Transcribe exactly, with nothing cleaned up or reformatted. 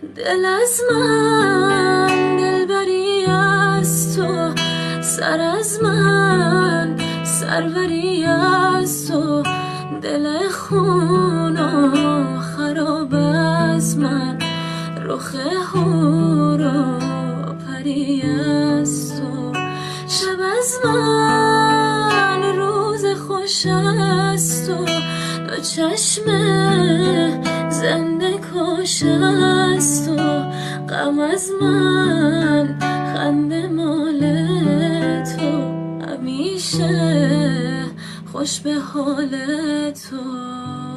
دل از من دلبری از تو، سر از من سروری از تو، دل خون و خراب از من، رخ هور و پری از تو. شب از من روز خوش از تو، دو چشم زنده کش از تو، غم از من خنده مال تو، همیشه خوش به حال تو.